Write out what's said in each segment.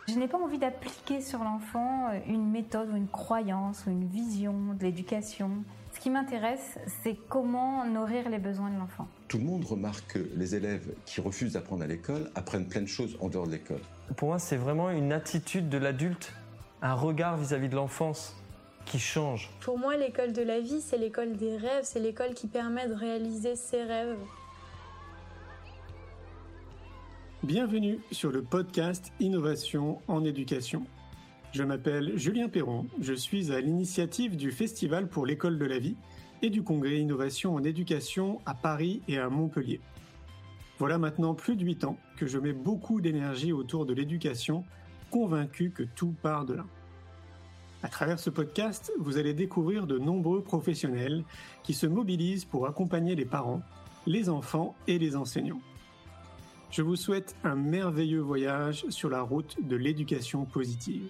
Je n'ai pas envie d'appliquer sur l'enfant une méthode ou une croyance ou une vision de l'éducation. Ce qui m'intéresse, c'est comment nourrir les besoins de l'enfant. Tout le monde remarque que les élèves qui refusent d'apprendre à l'école apprennent plein de choses en dehors de l'école. Pour moi, c'est vraiment une attitude de l'adulte, un regard vis-à-vis de l'enfance qui change. Pour moi, l'école de la vie, c'est l'école des rêves, c'est l'école qui permet de réaliser ses rêves. Bienvenue sur le podcast Innovation en éducation. Je m'appelle Julien Perron, je suis à l'initiative du Festival pour l'école de la vie et du Congrès Innovation en éducation à Paris et à Montpellier. Voilà maintenant plus de 8 ans que je mets beaucoup d'énergie autour de l'éducation, convaincu que tout part de là. À travers ce podcast, vous allez découvrir de nombreux professionnels qui se mobilisent pour accompagner les parents, les enfants et les enseignants. Je vous souhaite un merveilleux voyage sur la route de l'éducation positive.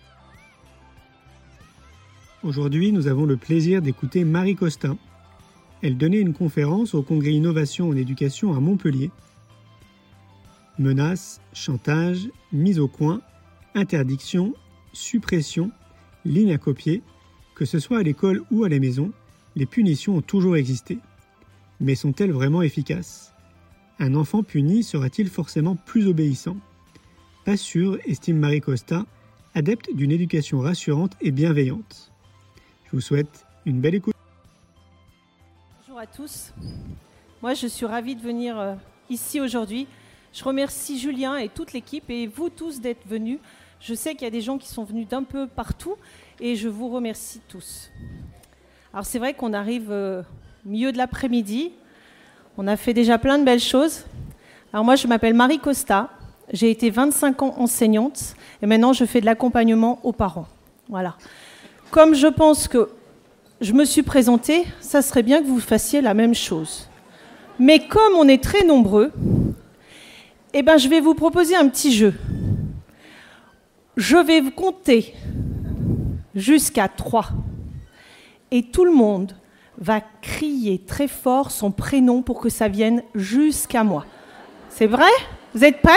Aujourd'hui, nous avons le plaisir d'écouter Marie Costa. Elle donnait une conférence au Congrès Innovation en éducation à Montpellier. Menaces, chantage, mise au coin, interdiction, suppression, ligne à copier, que ce soit à l'école ou à la maison, les punitions ont toujours existé. Mais sont-elles vraiment efficaces ? Un enfant puni sera-t-il forcément plus obéissant ? Pas sûr, estime Marie Costa, adepte d'une éducation rassurante et bienveillante. Je vous souhaite une belle écoute. Bonjour à tous. Moi, je suis ravie de venir ici aujourd'hui. Je remercie Julien et toute l'équipe et vous tous d'être venus. Je sais qu'il y a des gens qui sont venus d'un peu partout et je vous remercie tous. Alors c'est vrai qu'on arrive au milieu de l'après-midi. On a fait déjà plein de belles choses. Alors moi, je m'appelle Marie Costa. J'ai été 25 ans enseignante et maintenant, je fais de l'accompagnement aux parents. Voilà. Comme je pense que je me suis présentée, ça serait bien que vous fassiez la même chose. Mais comme on est très nombreux, je vais vous proposer un petit jeu. Je vais vous compter jusqu'à 3. Et tout le monde va crier très fort son prénom pour que ça vienne jusqu'à moi. C'est vrai ? Vous êtes prêts ?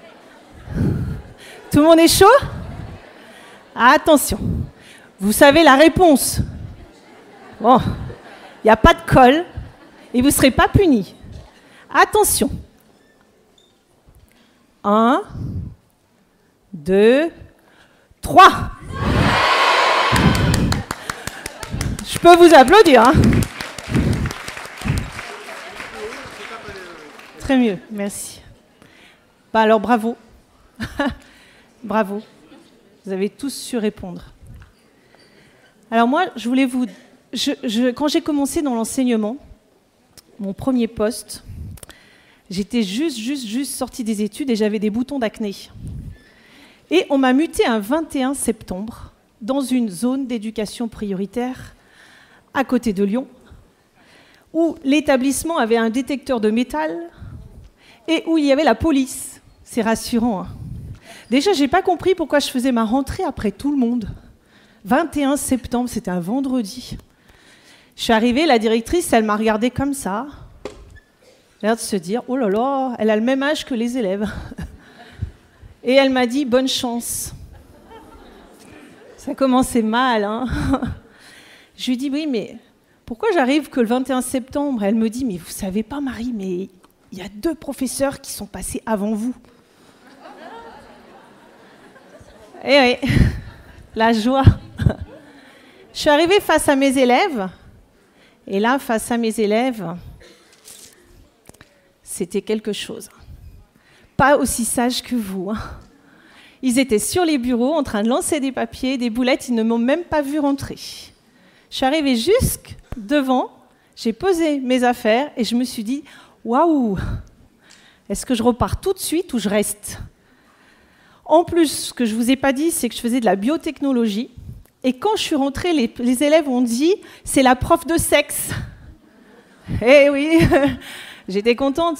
Tout le monde est chaud ? Attention, vous savez la réponse. Bon, il n'y a pas de colle et vous ne serez pas punis. Attention. 1, 2, 3. Je peux vous applaudir. Hein. Très mieux, merci. Alors bravo. Bravo. Vous avez tous su répondre. Alors moi, je voulais vous... quand j'ai commencé dans l'enseignement, mon premier poste, j'étais juste sortie des études et j'avais des boutons d'acné. Et on m'a mutée un 21 septembre dans une zone d'éducation prioritaire à côté de Lyon, où l'établissement avait un détecteur de métal et où il y avait la police. C'est rassurant. Hein. Déjà, je n'ai pas compris pourquoi je faisais ma rentrée après tout le monde. 21 septembre, c'était un vendredi. Je suis arrivée, la directrice, elle m'a regardée comme ça. J'ai l'air de se dire, oh là là, elle a le même âge que les élèves. Et elle m'a dit, bonne chance. Ça commençait mal, hein. Je lui dis, oui, mais pourquoi j'arrive que le 21 septembre ? Elle me dit, mais vous savez pas, Marie, mais il y a 2 professeurs qui sont passés avant vous. Eh oui, la joie. Je suis arrivée face à mes élèves, et là, face à mes élèves, c'était quelque chose. Pas aussi sage que vous. Hein. Ils étaient sur les bureaux en train de lancer des papiers, des boulettes, ils ne m'ont même pas vu rentrer. Je suis arrivée jusque devant, j'ai posé mes affaires et je me suis dit « Waouh, est-ce que je repars tout de suite ou je reste ?» En plus, ce que je ne vous ai pas dit, c'est que je faisais de la biotechnologie. Et quand je suis rentrée, les élèves ont dit « C'est la prof de sexe ». Eh oui, j'étais contente.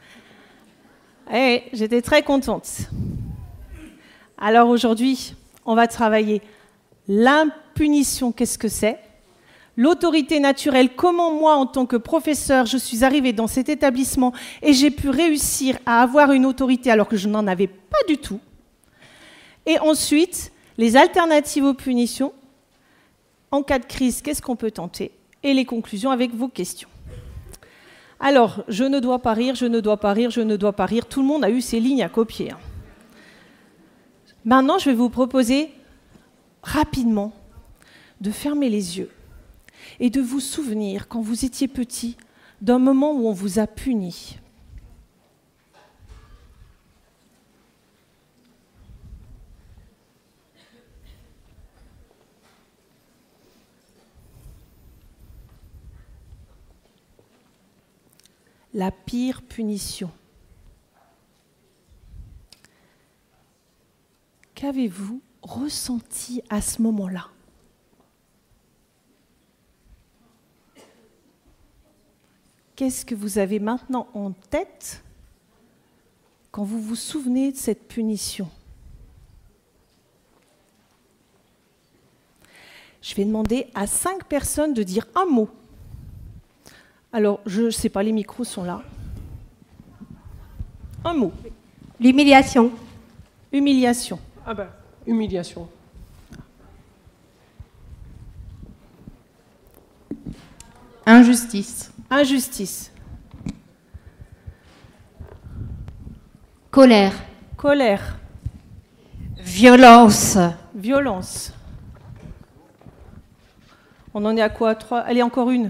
Eh, j'étais très contente. Alors aujourd'hui, on va travailler l'impunition, qu'est-ce que c'est ? L'autorité naturelle, comment moi, en tant que professeur, je suis arrivée dans cet établissement et j'ai pu réussir à avoir une autorité alors que je n'en avais pas du tout. Et ensuite, les alternatives aux punitions. En cas de crise, qu'est-ce qu'on peut tenter? Et les conclusions avec vos questions. Alors, je ne dois pas rire, je ne dois pas rire, je ne dois pas rire. Tout le monde a eu ces lignes à copier. Maintenant, je vais vous proposer rapidement de fermer les yeux et de vous souvenir, quand vous étiez petit, d'un moment où on vous a puni. La pire punition. Qu'avez-vous ressenti à ce moment-là? Qu'est-ce que vous avez maintenant en tête quand vous vous souvenez de cette punition? Je vais demander à 5 personnes de dire un mot. Alors, je ne sais pas, les micros sont là. Un mot. L'humiliation. Humiliation. Ah ben, humiliation. Injustice. Injustice. Colère. Colère. Violence. Violence. On en est à quoi? 3. Allez, encore une.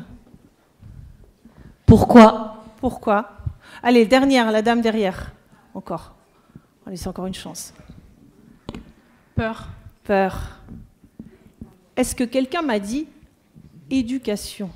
Pourquoi? Pourquoi? Allez, dernière, la dame derrière. Encore. Allez, c'est encore une chance. Peur. Peur. Est-ce que quelqu'un m'a dit éducation?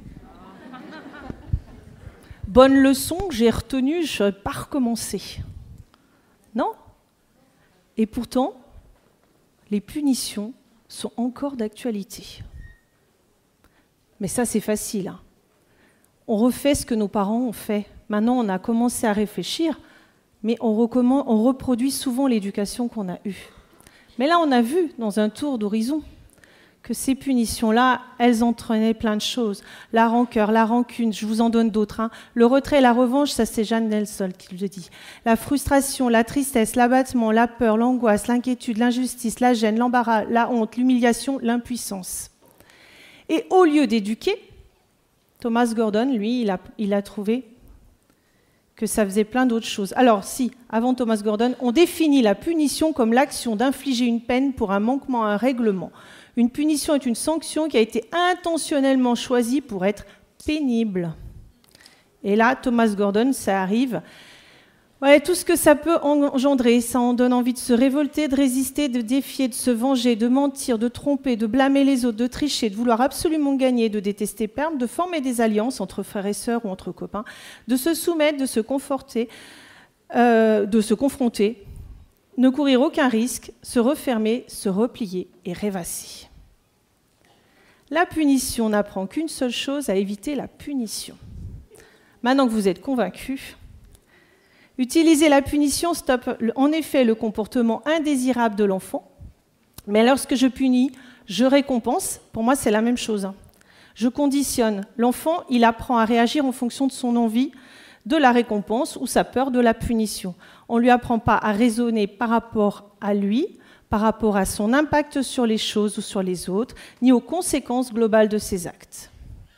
Bonne leçon que j'ai retenue, je ne vais pas recommencer. Non? Et pourtant, les punitions sont encore d'actualité. Mais ça, c'est facile. Hein. On refait ce que nos parents ont fait. Maintenant, on a commencé à réfléchir, mais on reproduit souvent l'éducation qu'on a eue. Mais là, on a vu dans un tour d'horizon que ces punitions-là, elles entraînaient plein de choses. La rancœur, la rancune, je vous en donne d'autres. Hein. Le retrait, la revanche, ça c'est Jeanne Nelson qui le dit. La frustration, la tristesse, l'abattement, la peur, l'angoisse, l'inquiétude, l'injustice, la gêne, l'embarras, la honte, l'humiliation, l'impuissance. Et au lieu d'éduquer, Thomas Gordon, lui, il a trouvé que ça faisait plein d'autres choses. Alors si, avant Thomas Gordon, on définit la punition comme l'action d'infliger une peine pour un manquement à un règlement. Une punition est une sanction qui a été intentionnellement choisie pour être pénible. Et là, Thomas Gordon, ça arrive. Ouais, tout ce que ça peut engendrer, ça en donne envie de se révolter, de résister, de défier, de se venger, de mentir, de tromper, de blâmer les autres, de tricher, de vouloir absolument gagner, de détester perdre, de former des alliances entre frères et sœurs ou entre copains, de se soumettre, de se conforter, de se confronter, ne courir aucun risque, se refermer, se replier et rêvasser. La punition n'apprend qu'une seule chose, à éviter la punition. Maintenant que vous êtes convaincus, utiliser la punition stoppe en effet le comportement indésirable de l'enfant, mais lorsque je punis, je récompense. Pour moi, c'est la même chose. Je conditionne. L'enfant, il apprend à réagir en fonction de son envie de la récompense ou sa peur de la punition. On ne lui apprend pas à raisonner par rapport à lui, par rapport à son impact sur les choses ou sur les autres, ni aux conséquences globales de ses actes.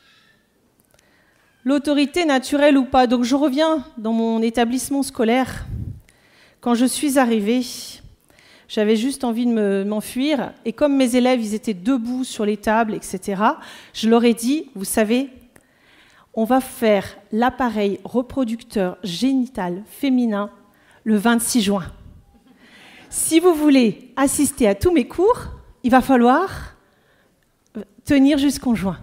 L'autorité naturelle ou pas. Donc je reviens dans mon établissement scolaire. Quand je suis arrivée, j'avais juste envie de m'enfuir. Et comme mes élèves, ils étaient debout sur les tables, etc., je leur ai dit, vous savez, on va faire l'appareil reproducteur génital féminin le 26 juin. Si vous voulez assister à tous mes cours, il va falloir tenir jusqu'en juin.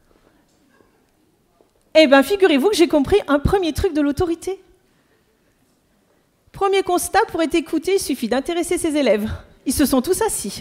Eh bien, figurez-vous que j'ai compris un premier truc de l'autorité. Premier constat, pour être écouté, il suffit d'intéresser ses élèves. Ils se sont tous assis.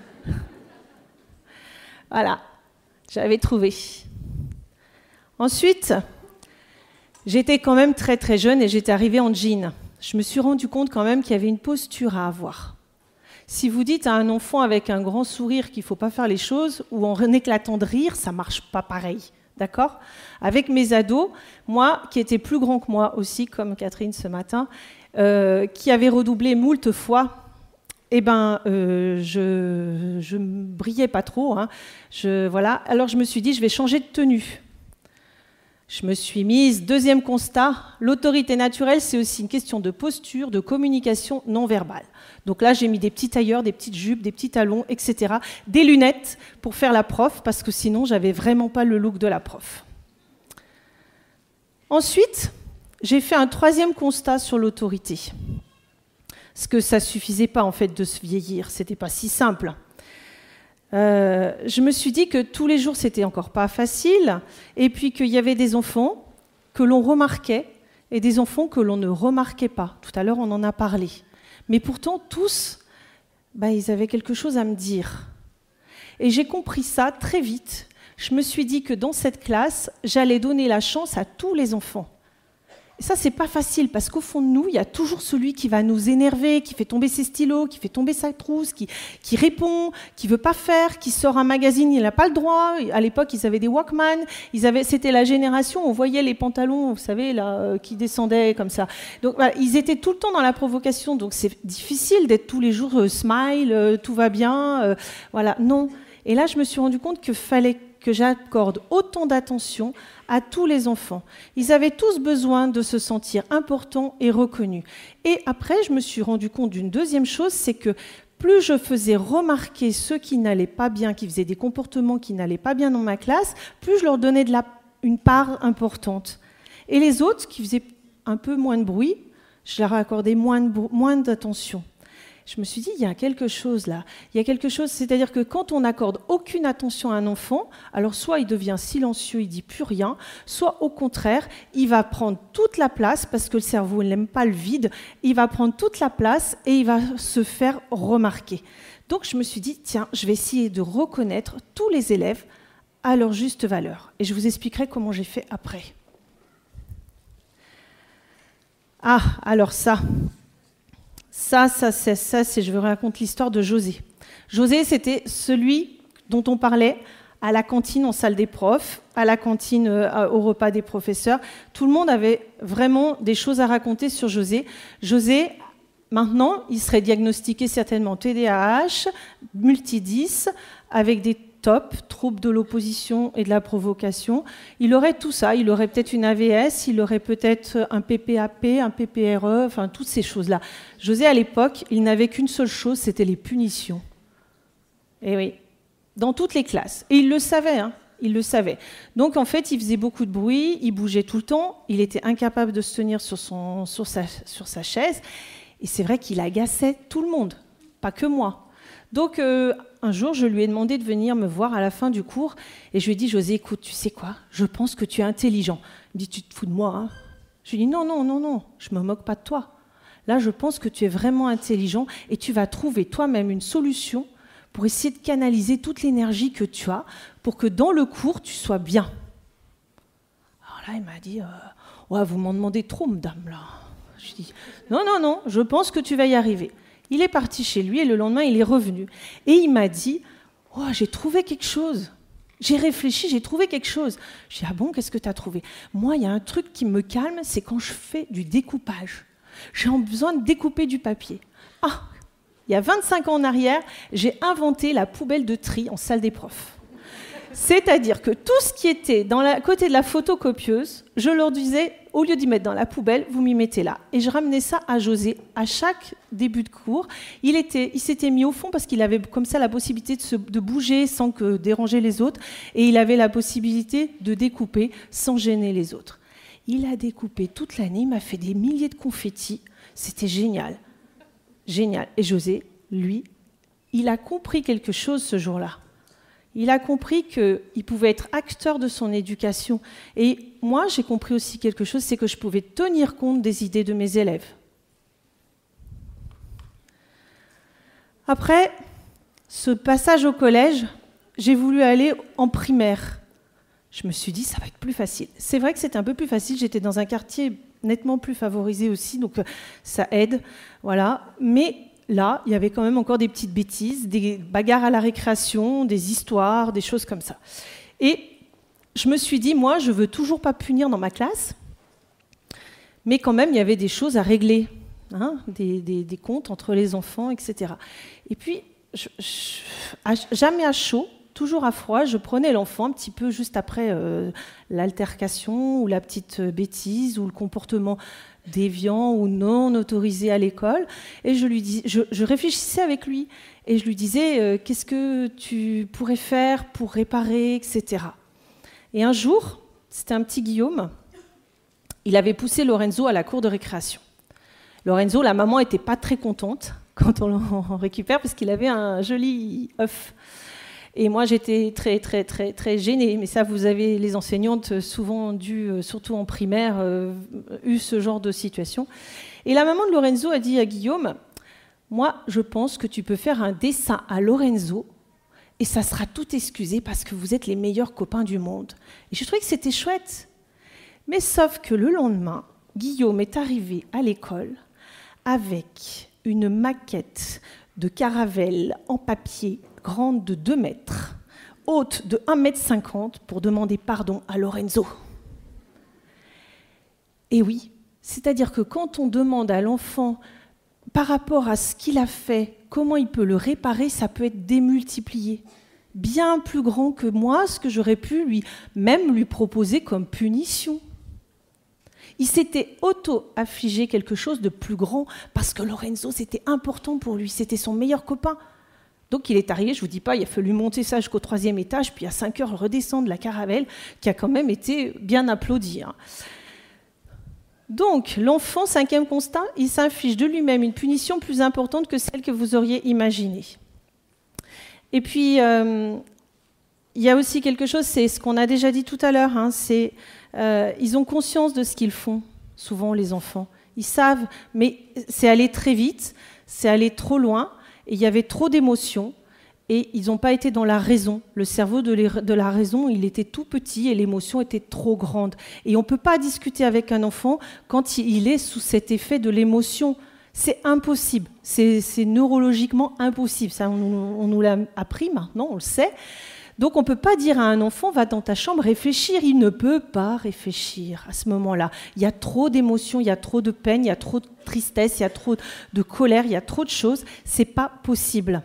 Voilà, j'avais trouvé. Ensuite, j'étais quand même très très jeune et j'étais arrivée en jean. Je me suis rendu compte quand même qu'il y avait une posture à avoir. Si vous dites à un enfant avec un grand sourire qu'il ne faut pas faire les choses, ou en éclatant de rire, ça ne marche pas pareil. D'accord ? Avec mes ados, moi, qui étais plus grand que moi aussi, comme Catherine ce matin, qui avait redoublé moult fois, eh ben, je ne brillais pas trop. Hein. Voilà. Alors, je me suis dit, je vais changer de tenue. Je me suis mise, deuxième constat, l'autorité naturelle, c'est aussi une question de posture, de communication non verbale. Donc là, j'ai mis des petits tailleurs, des petites jupes, des petits talons, etc. Des lunettes pour faire la prof, parce que sinon, j'avais vraiment pas le look de la prof. Ensuite, j'ai fait un troisième constat sur l'autorité. Parce que ça suffisait pas, en fait, de se vieillir. C'était pas si simple. Je me suis dit que tous les jours, c'était encore pas facile, et puis qu'il y avait des enfants que l'on remarquait et des enfants que l'on ne remarquait pas. Tout à l'heure, on en a parlé. Mais pourtant, tous, ils avaient quelque chose à me dire. Et j'ai compris ça très vite. Je me suis dit que dans cette classe, j'allais donner la chance à tous les enfants. Et ça, c'est pas facile, parce qu'au fond de nous, il y a toujours celui qui va nous énerver, qui fait tomber ses stylos, qui fait tomber sa trousse, qui répond, qui veut pas faire, qui sort un magazine, il n'a pas le droit. À l'époque, ils avaient des Walkman, c'était la génération, on voyait les pantalons, vous savez, là, qui descendaient comme ça. Donc, voilà, ils étaient tout le temps dans la provocation, donc c'est difficile d'être tous les jours smile, tout va bien, voilà, non. Et là, je me suis rendu compte qu'il fallait que j'accorde autant d'attention à tous les enfants. Ils avaient tous besoin de se sentir importants et reconnus. Et après, je me suis rendu compte d'une deuxième chose, c'est que plus je faisais remarquer ceux qui n'allaient pas bien, qui faisaient des comportements qui n'allaient pas bien dans ma classe, plus je leur donnais une part importante. Et les autres, qui faisaient un peu moins de bruit, je leur accordais moins d'attention. Je me suis dit, il y a quelque chose là. Il y a quelque chose, c'est-à-dire que quand on n'accorde aucune attention à un enfant, alors soit il devient silencieux, il ne dit plus rien, soit au contraire, il va prendre toute la place, parce que le cerveau n'aime pas le vide, il va prendre toute la place et il va se faire remarquer. Donc je me suis dit, tiens, je vais essayer de reconnaître tous les élèves à leur juste valeur. Et je vous expliquerai comment j'ai fait après. Ah, alors ça, je vous raconte l'histoire de José. José, c'était celui dont on parlait à la cantine en salle des profs, à la cantine au repas des professeurs. Tout le monde avait vraiment des choses à raconter sur José. José, maintenant, il serait diagnostiqué certainement TDAH, multi-10, avec des troubles de l'opposition et de la provocation. Il aurait tout ça, il aurait peut-être une AVS, il aurait peut-être un PPAP, un PPRE, enfin toutes ces choses-là. José, à l'époque, il n'avait qu'une seule chose, c'était les punitions. Et oui, dans toutes les classes. Et il le savait, hein, il le savait. Donc en fait, il faisait beaucoup de bruit, il bougeait tout le temps, il était incapable de se tenir sur sa chaise, et c'est vrai qu'il agaçait tout le monde, pas que moi. Donc, un jour, je lui ai demandé de venir me voir à la fin du cours et je lui ai dit, José, écoute, tu sais quoi, je pense que tu es intelligent. Il me dit, tu te fous de moi, hein? Je lui ai dit, non, je ne me moque pas de toi. Là, je pense que tu es vraiment intelligent et tu vas trouver toi-même une solution pour essayer de canaliser toute l'énergie que tu as pour que dans le cours, tu sois bien. Alors là, il m'a dit, ouais, vous m'en demandez trop, madame, là. Je lui ai dit, non, je pense que tu vas y arriver. Il est parti chez lui et le lendemain, il est revenu. Et il m'a dit, oh, j'ai trouvé quelque chose. J'ai réfléchi, j'ai trouvé quelque chose. Je dis, ah bon, qu'est-ce que tu as trouvé? Moi, il y a un truc qui me calme, c'est quand je fais du découpage. J'ai besoin de découper du papier. Ah, il y a 25 ans en arrière, j'ai inventé la poubelle de tri en salle des profs. C'est-à-dire que tout ce qui était à côté de la photocopieuse, je leur disais, au lieu d'y mettre dans la poubelle, vous m'y mettez là. Et je ramenais ça à José à chaque début de cours. Il s'était mis au fond parce qu'il avait comme ça la possibilité de bouger sans déranger les autres. Et il avait la possibilité de découper sans gêner les autres. Il a découpé toute l'année, il m'a fait des milliers de confettis. C'était génial. Génial. Et José, lui, il a compris quelque chose ce jour-là. Il a compris qu'il pouvait être acteur de son éducation. Et moi, j'ai compris aussi quelque chose, c'est que je pouvais tenir compte des idées de mes élèves. Après ce passage au collège, j'ai voulu aller en primaire. Je me suis dit, ça va être plus facile. C'est vrai que c'était un peu plus facile, j'étais dans un quartier nettement plus favorisé aussi, donc ça aide, voilà. Mais là, il y avait quand même encore des petites bêtises, des bagarres à la récréation, des histoires, des choses comme ça. Et je me suis dit, moi, je ne veux toujours pas punir dans ma classe, mais quand même, il y avait des choses à régler. des comptes entre les enfants, etc. Et puis, jamais à chaud, toujours à froid, je prenais l'enfant un petit peu juste après l'altercation ou la petite bêtise ou le comportement déviant ou non autorisé à l'école, et je réfléchissais avec lui et je lui disais qu'est-ce que tu pourrais faire pour réparer, etc. Et un jour, c'était un petit Guillaume, il avait poussé Lorenzo à la cour de récréation. Lorenzo, la maman n'était pas très contente quand on le récupère parce qu'il avait un joli œuf. Et moi, j'étais très, très, très, très gênée. Mais ça, vous avez les enseignantes souvent surtout en primaire, eu ce genre de situation. Et la maman de Lorenzo a dit à Guillaume, « Moi, je pense que tu peux faire un dessin à Lorenzo et ça sera tout excusé parce que vous êtes les meilleurs copains du monde. » Et je trouvais que c'était chouette. Mais sauf que le lendemain, Guillaume est arrivé à l'école avec une maquette de caravelle en papier grande de 2 mètres, haute de 1,50 m pour demander pardon à Lorenzo. Et oui, c'est-à-dire que quand on demande à l'enfant par rapport à ce qu'il a fait, comment il peut le réparer, ça peut être démultiplié. Bien plus grand que moi, ce que j'aurais pu lui proposer comme punition. Il s'était auto-affligé quelque chose de plus grand parce que Lorenzo, c'était important pour lui, c'était son meilleur copain. Donc il est arrivé, je ne vous dis pas, il a fallu monter ça jusqu'au 3e étage, puis à 5 heures redescendre la caravelle, qui a quand même été bien applaudie. Donc l'enfant, 5e constat, il s'inflige de lui-même une punition plus importante que celle que vous auriez imaginée. Et puis, il y a aussi quelque chose, c'est ce qu'on a déjà dit tout à l'heure, c'est ils ont conscience de ce qu'ils font, souvent les enfants. Ils savent, mais c'est allé très vite, c'est allé trop loin, et il y avait trop d'émotions, et ils n'ont pas été dans la raison. Le cerveau de la raison, il était tout petit, et l'émotion était trop grande. Et on ne peut pas discuter avec un enfant quand il est sous cet effet de l'émotion. C'est impossible, c'est neurologiquement impossible. Ça, on nous l'a appris maintenant, on le sait. Donc on ne peut pas dire à un enfant « va dans ta chambre réfléchir ». Il ne peut pas réfléchir à ce moment-là. Il y a trop d'émotions, il y a trop de peine, il y a trop de tristesse, il y a trop de colère, il y a trop de choses. Ce n'est pas possible.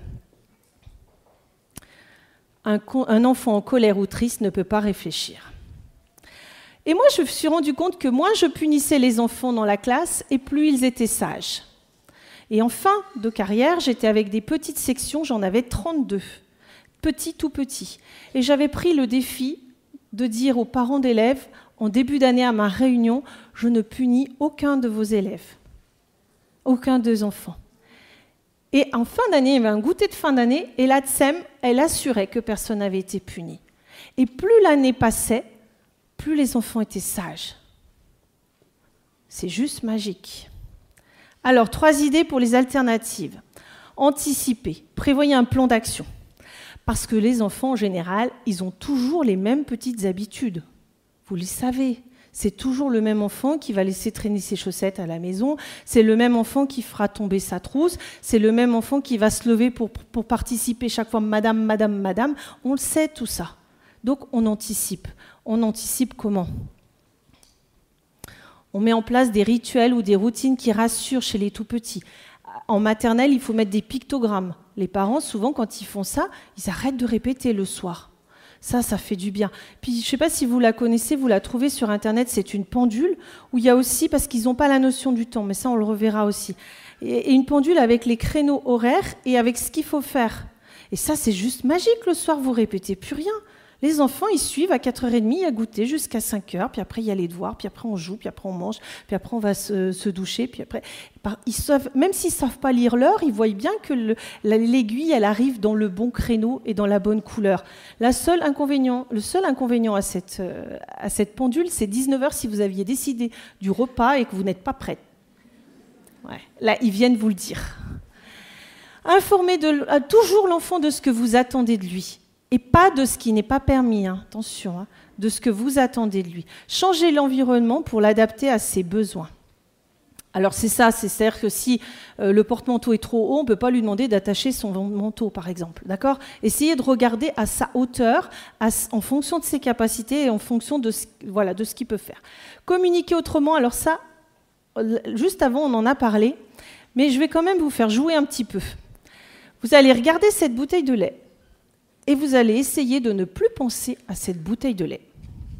Un enfant en colère ou triste ne peut pas réfléchir. Et moi, je me suis rendu compte que moins je punissais les enfants dans la classe, et plus ils étaient sages. Et en fin de carrière, j'étais avec des petites sections, j'en avais 32. Petit, tout petit. Et j'avais pris le défi de dire aux parents d'élèves, en début d'année à ma réunion, je ne punis aucun de vos élèves, aucun des enfants. Et en fin d'année, il y avait un goûter de fin d'année, et l'ADSEM, elle assurait que personne n'avait été puni. Et plus l'année passait, plus les enfants étaient sages. C'est juste magique. Alors, 3 idées pour les alternatives. Anticiper, prévoyez un plan d'action. Parce que les enfants, en général, ils ont toujours les mêmes petites habitudes. Vous le savez, c'est toujours le même enfant qui va laisser traîner ses chaussettes à la maison, c'est le même enfant qui fera tomber sa trousse, c'est le même enfant qui va se lever pour participer chaque fois « madame, madame, madame ». On le sait tout ça. Donc on anticipe. On anticipe comment ? On met en place des rituels ou des routines qui rassurent chez les tout-petits. En maternelle, il faut mettre des pictogrammes. Les parents, souvent, quand ils font ça, ils arrêtent de répéter le soir. Ça fait du bien. Puis, je ne sais pas si vous la connaissez, vous la trouvez sur Internet, c'est une pendule où il y a aussi, parce qu'ils n'ont pas la notion du temps, mais ça, on le reverra aussi, et une pendule avec les créneaux horaires et avec ce qu'il faut faire. Et ça, c'est juste magique. Le soir, vous ne répétez plus rien. Les enfants, ils suivent à 4h30 à goûter jusqu'à 5h, puis après, il y a les devoirs, puis après, on joue, puis après, on mange, puis après, on va se doucher, puis après... Ils savent, même s'ils ne savent pas lire l'heure, ils voient bien que l'aiguille, elle arrive dans le bon créneau et dans la bonne couleur. Le seul inconvénient à cette pendule, c'est 19h si vous aviez décidé du repas et que vous n'êtes pas prête. Ouais. Là, ils viennent vous le dire. Informez toujours l'enfant de ce que vous attendez de lui. Et pas de ce qui n'est pas permis, attention, de ce que vous attendez de lui. Changez l'environnement pour l'adapter à ses besoins. Alors c'est-à-dire que si le porte-manteau est trop haut, on ne peut pas lui demander d'attacher son manteau, par exemple. D'accord ? Essayez de regarder à sa hauteur, en fonction de ses capacités et en fonction de ce qu'il peut faire. Communiquer autrement, alors ça, Juste avant, on en a parlé, mais je vais quand même vous faire jouer un petit peu. Vous allez regarder cette bouteille de lait et vous allez essayer de ne plus penser à cette bouteille de lait.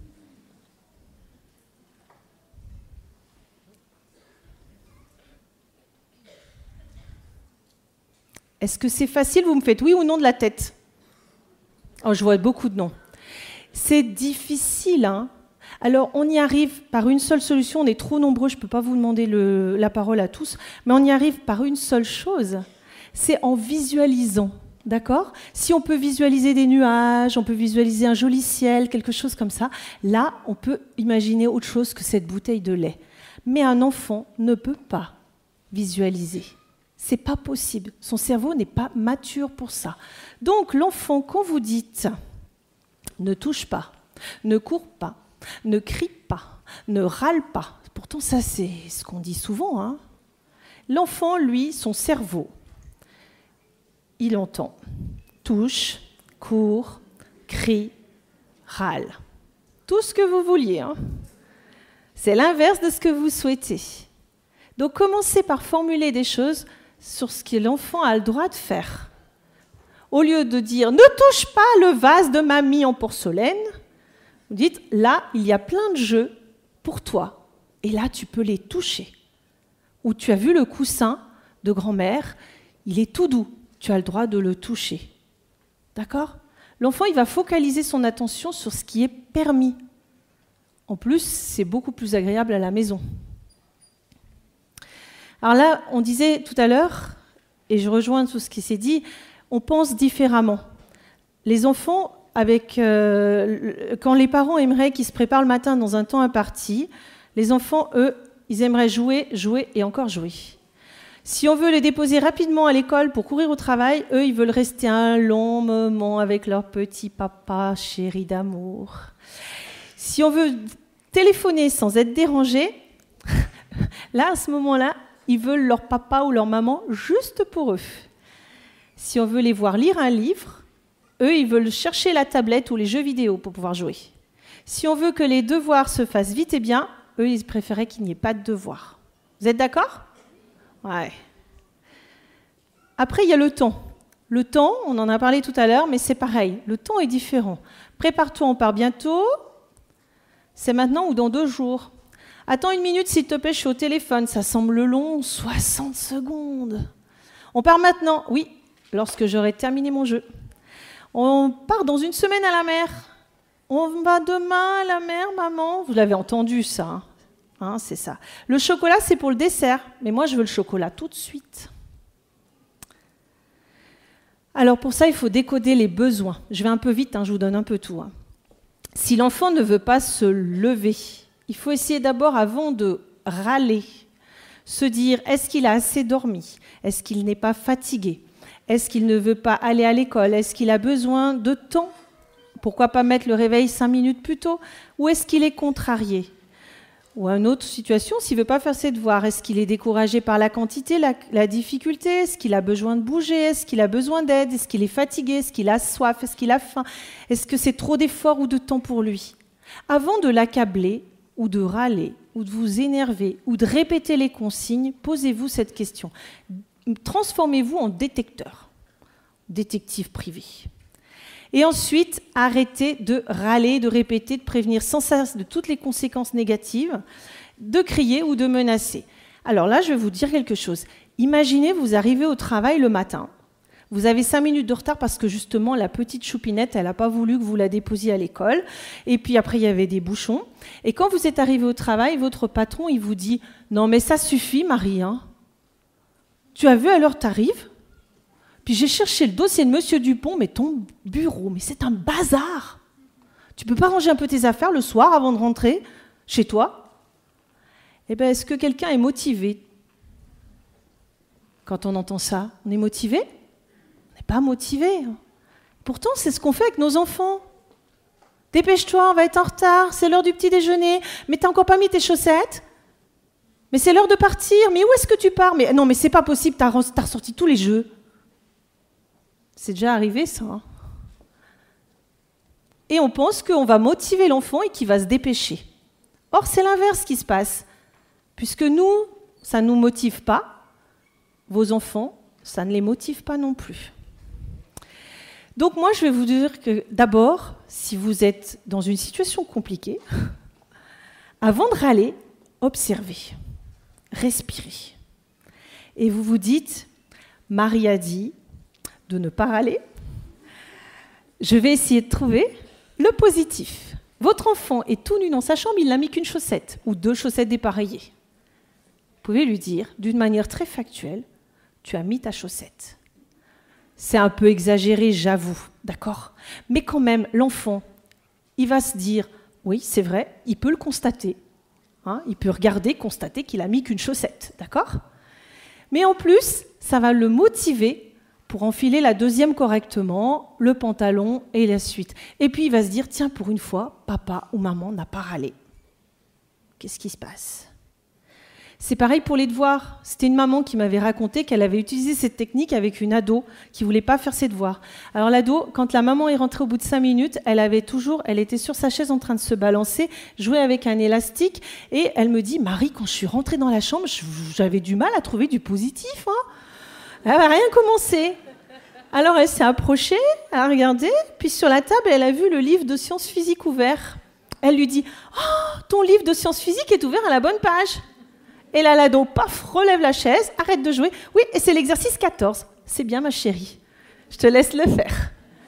Est-ce que c'est facile? Vous me faites oui ou non de la tête. Oh, je vois beaucoup de non. C'est difficile, hein? Alors, on y arrive par une seule solution. On est trop nombreux, je ne peux pas vous demander la parole à tous, mais on y arrive par une seule chose. C'est en visualisant, d'accord? Si on peut visualiser des nuages, on peut visualiser un joli ciel, quelque chose comme ça, là, on peut imaginer autre chose que cette bouteille de lait. Mais un enfant ne peut pas visualiser. C'est pas possible. Son cerveau n'est pas mature pour ça. Donc, l'enfant, quand vous dites ne touche pas, ne court pas, ne crie pas, ne râle pas, pourtant ça c'est ce qu'on dit souvent, hein. L'enfant, lui, son cerveau, il entend touche, court, crie, râle. Tout ce que vous vouliez, hein. C'est l'inverse de ce que vous souhaitez. Donc, commencez par formuler des choses sur ce que l'enfant a le droit de faire. Au lieu de dire « ne touche pas le vase de mamie en porcelaine », vous dites « là, il y a plein de jeux pour toi, et là, tu peux les toucher. » Ou tu as vu le coussin de grand-mère, il est tout doux, tu as le droit de le toucher. D'accord? L'enfant, il va focaliser son attention sur ce qui est permis. En plus, c'est beaucoup plus agréable à la maison. Alors là, on disait tout à l'heure, et je rejoins tout ce qui s'est dit, on pense différemment. Les enfants, quand les parents aimeraient qu'ils se préparent le matin dans un temps imparti, les enfants, eux, ils aimeraient jouer, jouer et encore jouer. Si on veut les déposer rapidement à l'école pour courir au travail, eux, ils veulent rester un long moment avec leur petit papa chéri d'amour. Si on veut téléphoner sans être dérangé, là, à ce moment-là, ils veulent leur papa ou leur maman juste pour eux. Si on veut les voir lire un livre, eux, ils veulent chercher la tablette ou les jeux vidéo pour pouvoir jouer. Si on veut que les devoirs se fassent vite et bien, eux, ils préféraient qu'il n'y ait pas de devoirs. Vous êtes d'accord? Ouais. Après, il y a le temps. Le temps, on en a parlé tout à l'heure, mais c'est pareil. Le temps est différent. Prépare-toi, on part bientôt. C'est maintenant ou dans 2 jours. Attends 1 minute, s'il te plaît, je suis au téléphone. Ça semble long, 60 secondes. On part maintenant. Oui, lorsque j'aurai terminé mon jeu. On part dans 1 semaine à la mer. On va demain à la mer, maman. Vous l'avez entendu, ça. Hein, c'est ça. Le chocolat, c'est pour le dessert. Mais moi, je veux le chocolat tout de suite. Alors, pour ça, il faut décoder les besoins. Je vais un peu vite, hein, je vous donne un peu tout. Hein. Si l'enfant ne veut pas se lever, il faut essayer d'abord, avant de râler, se dire, est-ce qu'il a assez dormi? Est-ce qu'il n'est pas fatigué? Est-ce qu'il ne veut pas aller à l'école? Est-ce qu'il a besoin de temps? Pourquoi pas mettre le réveil 5 minutes plus tôt? Ou est-ce qu'il est contrarié? Ou une autre situation, s'il ne veut pas faire ses devoirs, est-ce qu'il est découragé par la quantité, la difficulté? Est-ce qu'il a besoin de bouger? Est-ce qu'il a besoin d'aide? Est-ce qu'il est fatigué? Est-ce qu'il a soif? Est-ce qu'il a faim? Est-ce que c'est trop d'efforts ou de temps pour lui? Avant de l'accabler, ou de râler, ou de vous énerver, ou de répéter les consignes, posez-vous cette question. Transformez-vous en détecteur, détective privé. Et ensuite, arrêtez de râler, de répéter, de prévenir sans cesse de toutes les conséquences négatives, de crier ou de menacer. Alors là, je vais vous dire quelque chose. Imaginez, vous arrivez au travail le matin, vous avez 5 minutes de retard parce que justement, la petite choupinette, elle n'a pas voulu que vous la déposiez à l'école. Et puis après, il y avait des bouchons. Et quand vous êtes arrivé au travail, votre patron, il vous dit « Non, mais ça suffit, Marie. Hein. Tu as vu à l'heure t'arrives ? Puis j'ai cherché le dossier de Monsieur Dupont, mais ton bureau, mais c'est un bazar. Tu peux pas ranger un peu tes affaires le soir avant de rentrer chez toi ? Eh bien, est-ce que quelqu'un est motivé ? Quand on entend ça, on est motivé ? On n'est pas motivé. Pourtant, c'est ce qu'on fait avec nos enfants. Dépêche-toi, on va être en retard, c'est l'heure du petit déjeuner, mais t'as encore pas mis tes chaussettes ? Mais c'est l'heure de partir, mais où est-ce que tu pars ? Mais non, mais c'est pas possible, t'as ressorti tous les jeux. C'est déjà arrivé, ça. Hein. Et on pense qu'on va motiver l'enfant et qu'il va se dépêcher. Or, c'est l'inverse qui se passe. Puisque nous, ça ne nous motive pas, vos enfants, ça ne les motive pas non plus. Donc moi, je vais vous dire que d'abord, si vous êtes dans une situation compliquée, avant de râler, observez, respirez. Et vous vous dites, Marie a dit de ne pas râler. Je vais essayer de trouver le positif. Votre enfant est tout nu dans sa chambre, il n'a mis qu'une chaussette ou 2 chaussettes dépareillées. Vous pouvez lui dire, d'une manière très factuelle, tu as mis ta chaussette. C'est un peu exagéré, j'avoue, d'accord ? Mais quand même, l'enfant, il va se dire, oui, c'est vrai, il peut le constater. Hein, il peut regarder, constater qu'il a mis qu'une chaussette, d'accord ? Mais en plus, ça va le motiver pour enfiler la 2e correctement, le pantalon et la suite. Et puis il va se dire, tiens, pour une fois, papa ou maman n'a pas râlé. Qu'est-ce qui se passe ? C'est pareil pour les devoirs. C'était une maman qui m'avait raconté qu'elle avait utilisé cette technique avec une ado qui ne voulait pas faire ses devoirs. Alors l'ado, quand la maman est rentrée au bout de 5 minutes, elle était sur sa chaise en train de se balancer, jouer avec un élastique, et elle me dit, Marie, quand je suis rentrée dans la chambre, j'avais du mal à trouver du positif. Hein. Elle n'avait rien commencé. Alors elle s'est approchée, elle a regardé, puis sur la table, elle a vu le livre de sciences physiques ouvert. Elle lui dit, oh, ton livre de sciences physiques est ouvert à la bonne page. Et là, l'ado, paf, relève la chaise, arrête de jouer. Oui, et c'est l'exercice 14. C'est bien, ma chérie. Je te laisse le faire.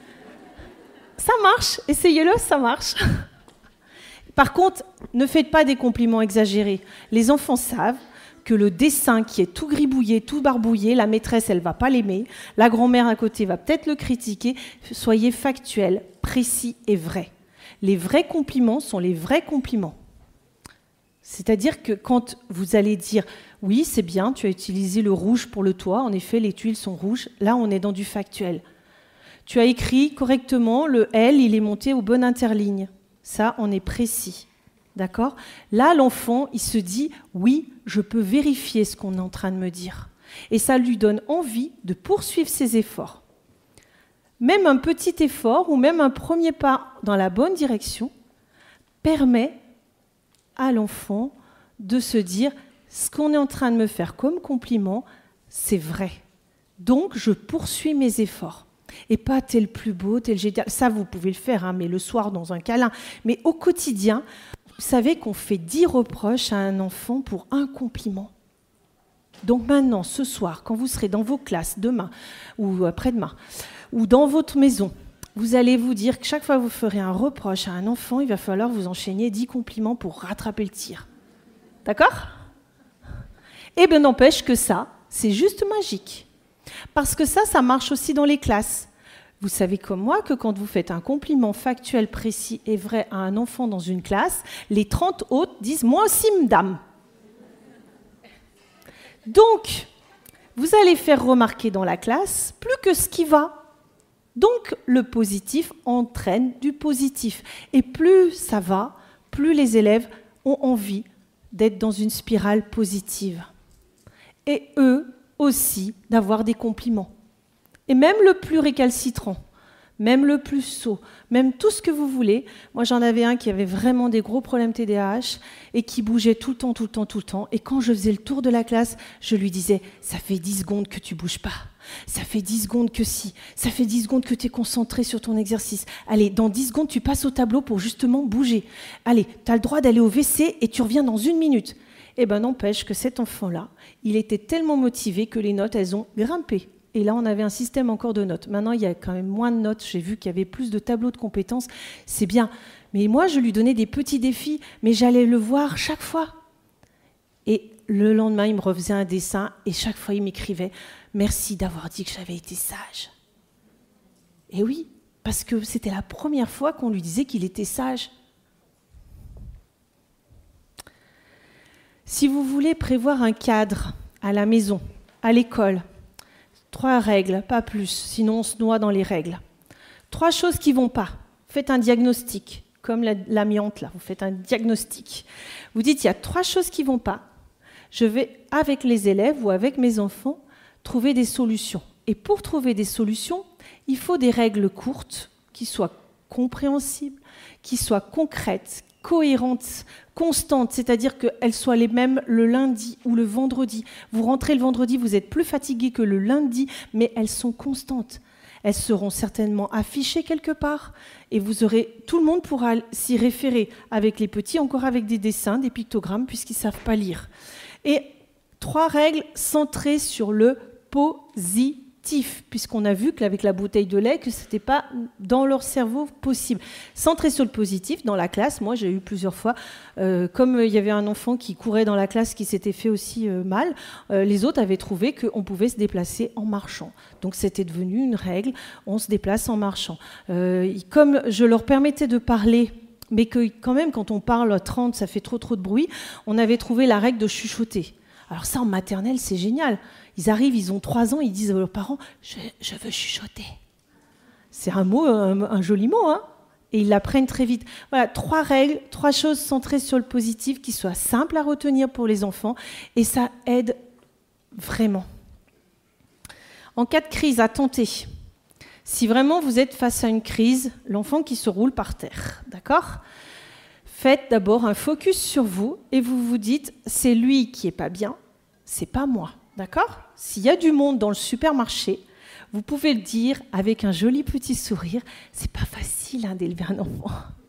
Ça marche, essayez-le, ça marche. Par contre, ne faites pas des compliments exagérés. Les enfants savent que le dessin qui est tout gribouillé, tout barbouillé, la maîtresse, elle ne va pas l'aimer. La grand-mère à côté va peut-être le critiquer. Soyez factuels, précis et vrais. Les vrais compliments sont les vrais compliments. C'est-à-dire que quand vous allez dire « Oui, c'est bien, tu as utilisé le rouge pour le toit, en effet, les tuiles sont rouges », là, on est dans du factuel. Tu as écrit correctement, le L, il est monté aux bonnes interlignes. Ça, on est précis. D'accord ? Là, l'enfant, il se dit « Oui, je peux vérifier ce qu'on est en train de me dire ». Et ça lui donne envie de poursuivre ses efforts. Même un petit effort ou même un premier pas dans la bonne direction permet à l'enfant de se dire ce qu'on est en train de me faire comme compliment, c'est vrai. Donc, je poursuis mes efforts. Et pas t'es le plus beau, t'es le génial. Ça, vous pouvez le faire, hein, mais le soir dans un câlin. Mais au quotidien, vous savez qu'on fait 10 reproches à un enfant pour un compliment. Donc maintenant, ce soir, quand vous serez dans vos classes, demain ou après-demain, ou dans votre maison, vous allez vous dire que chaque fois que vous ferez un reproche à un enfant, il va falloir vous enchaîner 10 compliments pour rattraper le tir. D'accord ? Eh bien, n'empêche que ça, c'est juste magique. Parce que ça marche aussi dans les classes. Vous savez comme moi que quand vous faites un compliment factuel, précis et vrai à un enfant dans une classe, les 30 autres disent « moi aussi, madame ». Donc, vous allez faire remarquer dans la classe plus que ce qui va. Donc, le positif entraîne du positif. Et plus ça va, plus les élèves ont envie d'être dans une spirale positive. Et eux aussi d'avoir des compliments. Et même le plus récalcitrant, même le plus sot, même tout ce que vous voulez. Moi, j'en avais un qui avait vraiment des gros problèmes TDAH et qui bougeait tout le temps. Et quand je faisais le tour de la classe, je lui disais « ça fait 10 secondes que tu bouges pas. Ça fait 10 secondes que si. Ça fait 10 secondes que tu es concentré sur ton exercice. Allez, dans 10 secondes, tu passes au tableau pour justement bouger. Allez, tu as le droit d'aller au WC et tu reviens dans 1 minute. » Eh bien, n'empêche que cet enfant-là, il était tellement motivé que les notes, elles ont grimpé. Et là, on avait un système encore de notes. Maintenant, il y a quand même moins de notes. J'ai vu qu'il y avait plus de tableaux de compétences. C'est bien. Mais moi, je lui donnais des petits défis, mais j'allais le voir chaque fois. Et le lendemain, il me refaisait un dessin et chaque fois, il m'écrivait « Merci d'avoir dit que j'avais été sage ». Et oui, parce que c'était la première fois qu'on lui disait qu'il était sage. Si vous voulez prévoir un cadre à la maison, à l'école, 3 règles, pas plus, sinon on se noie dans les règles. 3 choses qui ne vont pas. Faites un diagnostic, comme l'amiante, là, vous faites un diagnostic. Vous dites, il y a 3 choses qui ne vont pas. Je vais, avec les élèves ou avec mes enfants, trouver des solutions. Et pour trouver des solutions, il faut des règles courtes, qui soient compréhensibles, qui soient concrètes, cohérentes, constantes, c'est-à-dire qu'elles soient les mêmes le lundi ou le vendredi. Vous rentrez le vendredi, vous êtes plus fatigué que le lundi, mais elles sont constantes. Elles seront certainement affichées quelque part et tout le monde pourra s'y référer, avec les petits, encore avec des dessins, des pictogrammes, puisqu'ils ne savent pas lire. Et 3 règles centrées sur le positif, puisqu'on a vu qu'avec la bouteille de lait, que ce n'était pas dans leur cerveau possible. Centré sur le positif, dans la classe, moi j'ai eu plusieurs fois, comme il y avait un enfant qui courait dans la classe qui s'était fait aussi mal, les autres avaient trouvé qu'on pouvait se déplacer en marchant. Donc c'était devenu une règle, on se déplace en marchant. Comme je leur permettais de parler, mais que quand même quand on parle à 30, ça fait trop de bruit, on avait trouvé la règle de chuchoter. Alors ça en maternelle c'est génial. Ils arrivent, ils ont 3 ans, ils disent à leurs parents « je veux chuchoter ». C'est un mot, un joli mot, hein, et ils l'apprennent très vite. Voilà, 3 règles, 3 choses centrées sur le positif, qui soient simples à retenir pour les enfants, et ça aide vraiment. En cas de crise, à tenter. Si vraiment vous êtes face à une crise, l'enfant qui se roule par terre, d'accord ? Faites d'abord un focus sur vous, et vous vous dites « c'est lui qui n'est pas bien, c'est pas moi ». D'accord ? S'il y a du monde dans le supermarché, vous pouvez le dire avec un joli petit sourire. C'est pas facile d'élever un enfant.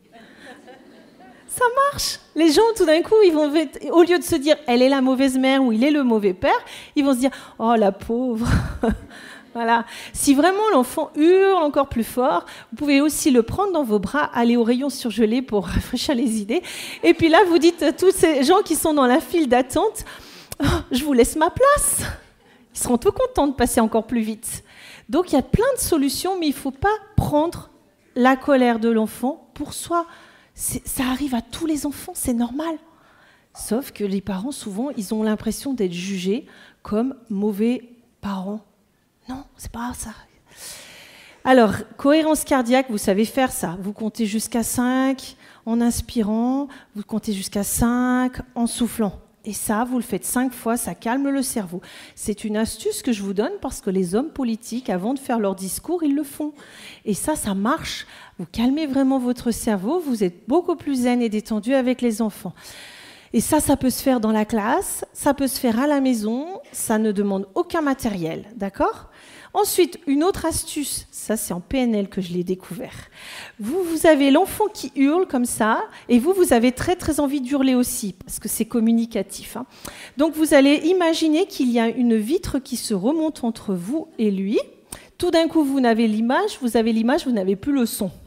Ça marche. Les gens, tout d'un coup, ils vont, au lieu de se dire elle est la mauvaise mère ou il est le mauvais père, ils vont se dire oh la pauvre. Voilà. Si vraiment l'enfant hurle encore plus fort, vous pouvez aussi le prendre dans vos bras, aller au rayon surgelé pour rafraîchir les idées. Et puis là, vous dites à tous ces gens qui sont dans la file d'attente. Oh, je vous laisse ma place. Ils seront tout contents de passer encore plus vite. Donc, il y a plein de solutions, mais il ne faut pas prendre la colère de l'enfant pour soi. Ça arrive à tous les enfants, c'est normal. Sauf que les parents, souvent, ils ont l'impression d'être jugés comme mauvais parents. Non, c'est pas ça. Alors, cohérence cardiaque, vous savez faire ça. Vous comptez jusqu'à 5 en inspirant, vous comptez jusqu'à 5 en soufflant. Et ça, vous le faites 5 fois, ça calme le cerveau. C'est une astuce que je vous donne parce que les hommes politiques, avant de faire leur discours, ils le font. Et ça marche. Vous calmez vraiment votre cerveau, vous êtes beaucoup plus zen et détendu avec les enfants. Et ça peut se faire dans la classe, ça peut se faire à la maison, ça ne demande aucun matériel, d'accord ? Ensuite, une autre astuce, ça c'est en PNL que je l'ai découvert. Vous avez l'enfant qui hurle comme ça, et vous avez très envie d'hurler aussi, parce que c'est communicatif. Hein. Donc vous allez imaginer qu'il y a une vitre qui se remonte entre vous et lui. Tout d'un coup, vous avez l'image, vous n'avez plus le son.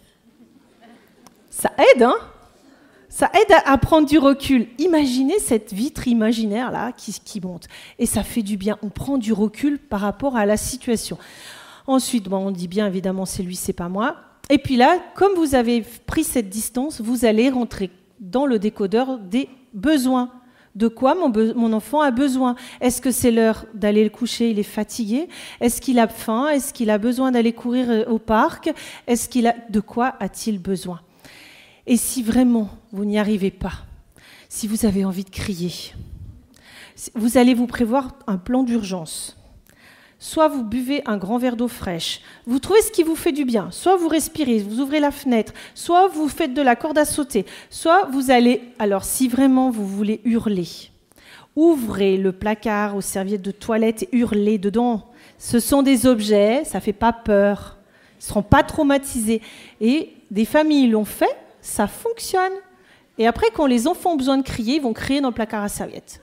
Ça aide, hein ? Ça aide à prendre du recul. Imaginez cette vitre imaginaire là qui monte. Et ça fait du bien. On prend du recul par rapport à la situation. Ensuite, on dit bien évidemment c'est lui, c'est pas moi. Et puis là, comme vous avez pris cette distance, vous allez rentrer dans le décodeur des besoins. De quoi mon enfant a besoin ? Est-ce que c'est l'heure d'aller le coucher, il est fatigué ? Est-ce qu'il a faim ? Est-ce qu'il a besoin d'aller courir au parc ? De quoi a-t-il besoin ? Et si vraiment vous n'y arrivez pas, si vous avez envie de crier, vous allez vous prévoir un plan d'urgence. Soit vous buvez un grand verre d'eau fraîche, vous trouvez ce qui vous fait du bien, soit vous respirez, vous ouvrez la fenêtre, soit vous faites de la corde à sauter, soit vous allez, alors si vraiment vous voulez hurler, ouvrez le placard aux serviettes de toilette et hurlez dedans. Ce sont des objets, ça ne fait pas peur, ils ne seront pas traumatisés. Et des familles l'ont fait, ça fonctionne. Et après, quand les enfants ont besoin de crier, ils vont crier dans le placard à serviettes.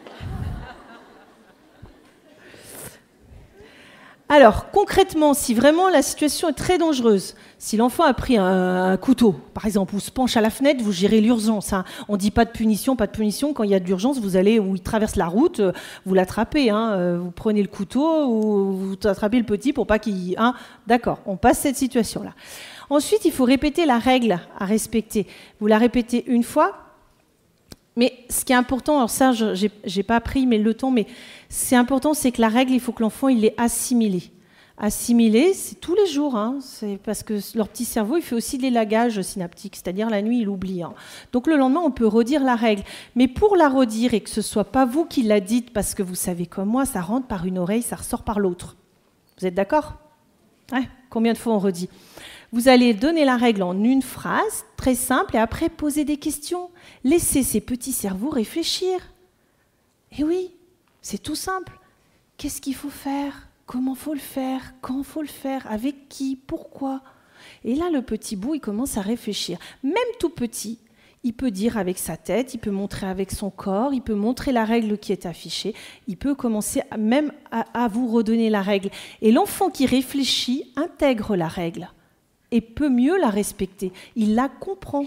Alors, concrètement, si vraiment la situation est très dangereuse, si l'enfant a pris un couteau, par exemple, ou se penche à la fenêtre, vous gérez l'urgence. Hein. On ne dit pas de punition. Quand il y a de l'urgence, vous allez, où il traverse la route, vous l'attrapez. Hein. Vous prenez le couteau ou vous attrapez le petit pour pas qu'il... Hein. D'accord, on passe cette situation-là. Ensuite, il faut répéter la règle à respecter. Vous la répétez une fois, mais ce qui est important, alors ça, je n'ai pas pris mais le temps, mais c'est important, c'est que la règle, il faut que l'enfant il l'ait assimilée. Assimiler, c'est tous les jours, hein, c'est parce que leur petit cerveau, il fait aussi de l'élagage synaptique, c'est-à-dire la nuit, il oublie. Hein. Donc le lendemain, on peut redire la règle. Mais pour la redire et que ce ne soit pas vous qui la dites, parce que vous savez comme moi, ça rentre par une oreille, ça ressort par l'autre. Vous êtes d'accord ? Ouais. Combien de fois on redit ? Vous allez donner la règle en une phrase, très simple, et après poser des questions. Laissez ces petits cerveaux réfléchir. Et oui, c'est tout simple. Qu'est-ce qu'il faut faire? Comment faut le faire? Quand faut le faire? Avec qui? Pourquoi? Et là, le petit bout, il commence à réfléchir. Même tout petit, il peut dire avec sa tête, il peut montrer avec son corps, il peut montrer la règle qui est affichée, il peut commencer même à vous redonner la règle. Et l'enfant qui réfléchit intègre la règle et peut mieux la respecter. Il la comprend.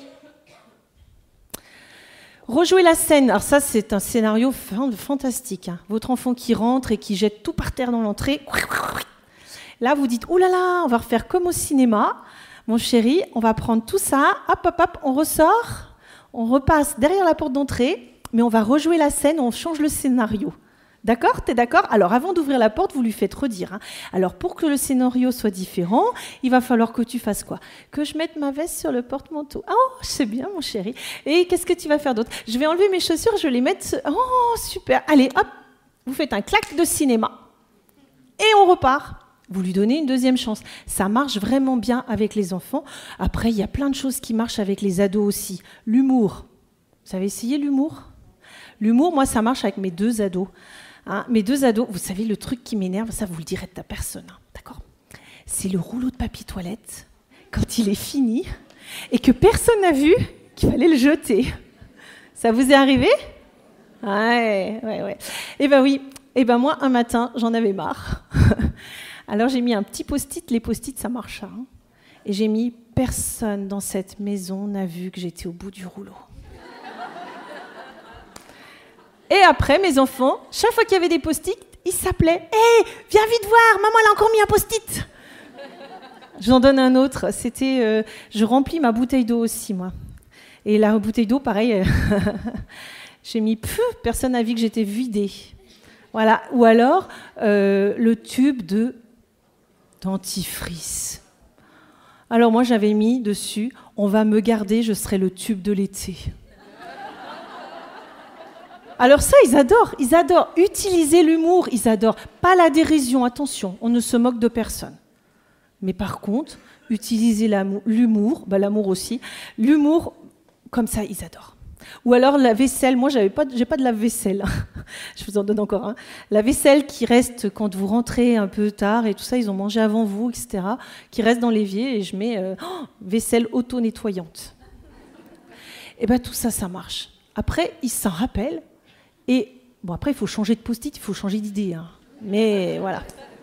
Rejouer la scène. Alors ça, c'est un scénario fantastique. Votre enfant qui rentre et qui jette tout par terre dans l'entrée. Là, vous dites, oh là là, on va refaire comme au cinéma. Mon chéri, on va prendre tout ça, hop, hop, hop, on ressort, on repasse derrière la porte d'entrée, mais on va rejouer la scène, on change le scénario. D'accord? T'es d'accord? Alors, avant d'ouvrir la porte, vous lui faites redire. Hein. Alors, pour que le scénario soit différent, il va falloir que tu fasses quoi? Que je mette ma veste sur le porte-manteau. Oh, c'est bien, mon chéri. Et qu'est-ce que tu vas faire d'autre? Je vais enlever mes chaussures, je vais les mettre... Oh, super. Allez, hop, vous faites un claque de cinéma. Et on repart. Vous lui donnez une deuxième chance. Ça marche vraiment bien avec les enfants. Après, il y a plein de choses qui marchent avec les ados aussi. L'humour. Vous avez essayé l'humour? L'humour, moi, ça marche avec mes 2 ados. Hein, mes 2 ados, vous savez, le truc qui m'énerve, ça, vous le direz à personne. Hein, d'accord? C'est le rouleau de papier toilette, quand il est fini, et que personne n'a vu qu'il fallait le jeter. Ça vous est arrivé? Ouais. Eh ben oui. Eh ben moi, un matin, j'en avais marre. Alors j'ai mis un petit post-it, les post-it ça marche. Hein. Et j'ai mis « Personne dans cette maison n'a vu que j'étais au bout du rouleau ». Et après, mes enfants, chaque fois qu'il y avait des post-it, ils s'appelaient « Hé, viens vite voir, maman elle a encore mis un post-it ». Je vous en donne un autre, c'était je remplis ma bouteille d'eau aussi, moi. Et la bouteille d'eau, pareil, j'ai mis « Personne n'a vu que j'étais vidée ». Voilà. Ou alors, le tube de dentifrice. Alors moi, j'avais mis dessus « On va me garder, je serai le tube de l'été ». Alors ça, ils adorent utiliser l'humour, ils adorent. Pas la dérision, attention, on ne se moque de personne. Mais par contre, utiliser l'humour, l'amour aussi, l'humour, comme ça, ils adorent. Ou alors la vaisselle, moi j'ai pas de lave-vaisselle, je vous en donne encore un. La vaisselle qui reste quand vous rentrez un peu tard et tout ça, ils ont mangé avant vous, etc., qui reste dans l'évier et je mets vaisselle auto-nettoyante. Et bien tout ça, ça marche. Après, ils s'en rappellent et bon après il faut changer de post-it, il faut changer d'idée. Hein. Mais voilà.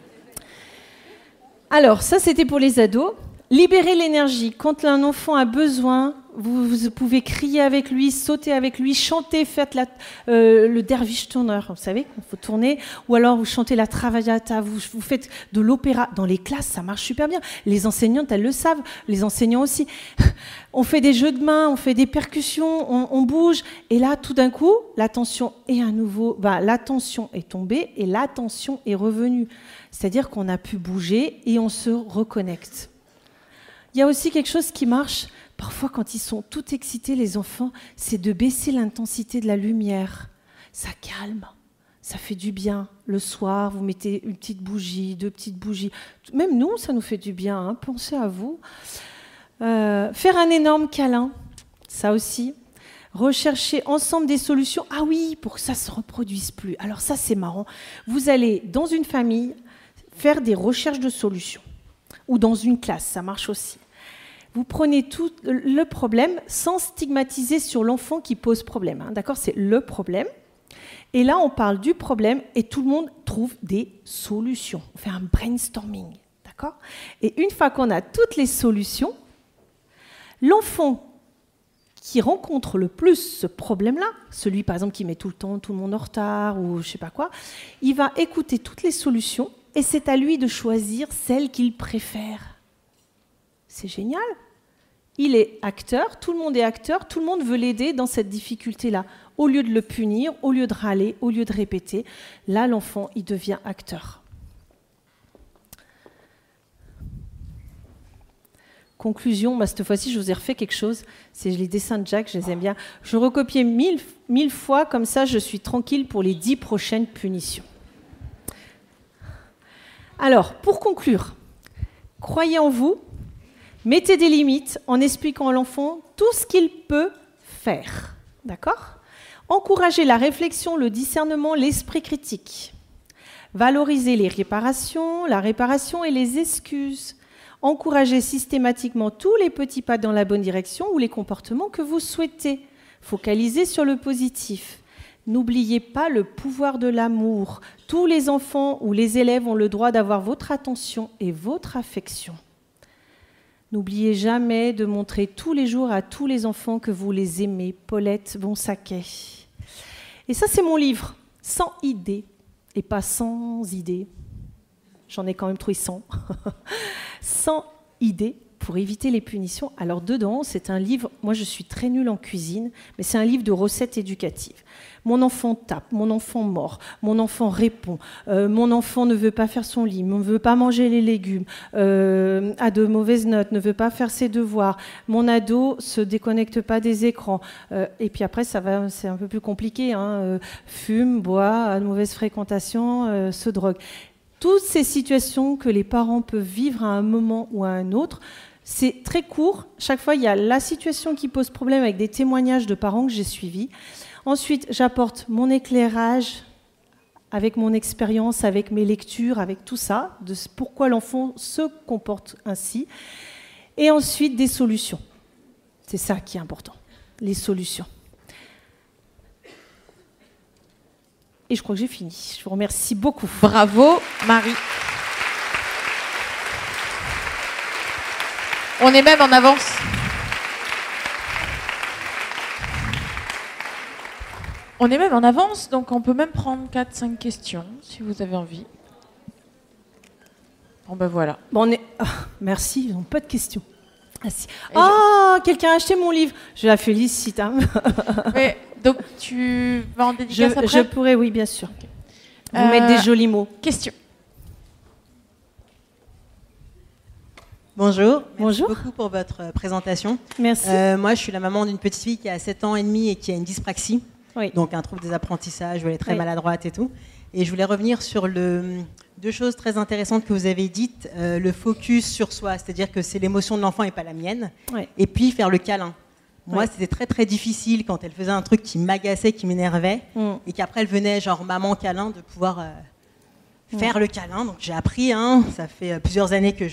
Alors ça c'était pour les ados. Libérer l'énergie. Quand un enfant a besoin, vous pouvez crier avec lui, sauter avec lui, chanter, faites le derviche tourneur, vous savez, il faut tourner, ou alors vous chantez la Traviata, vous faites de l'opéra. Dans les classes, ça marche super bien. Les enseignantes, elles le savent, les enseignants aussi. On fait des jeux de mains, on fait des percussions, on bouge, et là, tout d'un coup, l'attention est tombée et l'attention est revenue. C'est-à-dire qu'on a pu bouger et on se reconnecte. Il y a aussi quelque chose qui marche, parfois quand ils sont tout excités, les enfants, c'est de baisser l'intensité de la lumière. Ça calme, ça fait du bien. Le soir, vous mettez une petite bougie, 2 petites bougies. Même nous, ça nous fait du bien, hein. Pensez à vous. Faire un énorme câlin, ça aussi. Rechercher ensemble des solutions. Ah oui, pour que ça ne se reproduise plus. Alors ça, c'est marrant. Vous allez, dans une famille, faire des recherches de solutions. Ou dans une classe, ça marche aussi. Vous prenez tout le problème sans stigmatiser sur l'enfant qui pose problème. Hein, d'accord? C'est le problème. Et là, on parle du problème et tout le monde trouve des solutions. On fait un brainstorming. D'accord? Et une fois qu'on a toutes les solutions, l'enfant qui rencontre le plus ce problème-là, celui par exemple qui met tout le monde en retard ou je ne sais pas quoi, il va écouter toutes les solutions et c'est à lui de choisir celle qu'il préfère. C'est génial. Il est acteur, tout le monde est acteur, tout le monde veut l'aider dans cette difficulté-là. Au lieu de le punir, au lieu de râler, au lieu de répéter, là, l'enfant, il devient acteur. Conclusion, cette fois-ci, je vous ai refait quelque chose. C'est les dessins de Jack, je les aime bien. Je recopiais 1000 fois, comme ça, je suis tranquille pour les 10 prochaines punitions. Alors, pour conclure, croyez en vous, Mettez des limites en expliquant à l'enfant tout ce qu'il peut faire. D'accord ? Encouragez la réflexion, le discernement, l'esprit critique. Valorisez la réparation et les excuses. Encouragez systématiquement tous les petits pas dans la bonne direction ou les comportements que vous souhaitez. Focalisez sur le positif. N'oubliez pas le pouvoir de l'amour. Tous les enfants ou les élèves ont le droit d'avoir votre attention et votre affection. N'oubliez jamais de montrer tous les jours à tous les enfants que vous les aimez. Paulette Bonsaquet. Et ça, c'est mon livre, 100 idées, et pas sans idées. J'en ai quand même trouvé 100. 100 idées pour éviter les punitions. Alors dedans, c'est un livre, moi je suis très nulle en cuisine, mais c'est un livre de recettes éducatives. Mon enfant tape, mon enfant mord, mon enfant répond, mon enfant ne veut pas faire son lit, ne veut pas manger les légumes, a de mauvaises notes, ne veut pas faire ses devoirs, mon ado se déconnecte pas des écrans. Et puis après, c'est un peu plus compliqué, hein, fume, boit, a de mauvaise fréquentation, se drogue. Toutes ces situations que les parents peuvent vivre à un moment ou à un autre, c'est très court. Chaque fois, il y a la situation qui pose problème avec des témoignages de parents que j'ai suivis. Ensuite, j'apporte mon éclairage avec mon expérience, avec mes lectures, avec tout ça, de pourquoi l'enfant se comporte ainsi. Et ensuite, des solutions. C'est ça qui est important, les solutions. Et je crois que j'ai fini. Je vous remercie beaucoup. Bravo, Marie. On est même en avance. On est même en avance, donc on peut même prendre 4-5 questions, si vous avez envie. Bon, ben voilà. Bon, merci, ils n'ont pas de questions. Ah, quelqu'un a acheté mon livre. Je la félicite. Hein. Mais, donc, tu vas en dédicace après ? Je pourrais, oui, bien sûr. Okay. Vous mettre des jolis mots. Question. Bonjour. Bonjour. Merci beaucoup pour votre présentation. Merci. Moi, je suis la maman d'une petite fille qui a 7 ans et demi et qui a une dyspraxie. Oui. Donc, un trouble des apprentissages, elle est très maladroite et tout. Et je voulais revenir sur deux choses très intéressantes que vous avez dites. Le focus sur soi, c'est-à-dire que c'est l'émotion de l'enfant et pas la mienne. Oui. Et puis, faire le câlin. Moi, c'était très, très difficile quand elle faisait un truc qui m'agaçait, qui m'énervait. Et qu'après, elle venait, genre maman câlin, de pouvoir faire le câlin. Donc, j'ai appris. Ça fait plusieurs années que